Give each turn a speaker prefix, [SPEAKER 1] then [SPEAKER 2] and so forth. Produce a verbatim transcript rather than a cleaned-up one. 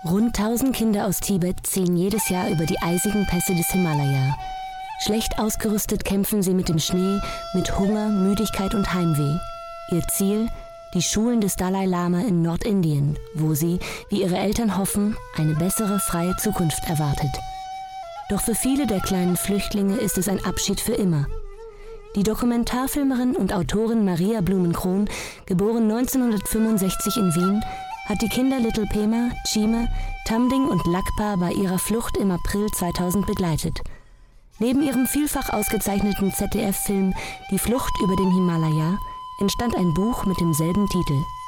[SPEAKER 1] Rund tausend Kinder aus Tibet ziehen jedes Jahr über die eisigen Pässe des Himalaya. Schlecht ausgerüstet kämpfen sie mit dem Schnee, mit Hunger, Müdigkeit und Heimweh. Ihr Ziel? Die Schulen des Dalai Lama in Nordindien, wo sie, wie ihre Eltern hoffen, eine bessere, freie Zukunft erwartet. Doch für viele der kleinen Flüchtlinge ist es ein Abschied für immer. Die Dokumentarfilmerin und Autorin Maria Blumenkroon, geboren neunzehnhundertfünfundsechzig in Wien, hat die Kinder Little Pema, Chime, Tamding und Lakpa bei ihrer Flucht im April zweitausend begleitet. Neben ihrem vielfach ausgezeichneten Z D F-Film Die Flucht über den Himalaya entstand ein Buch mit demselben Titel.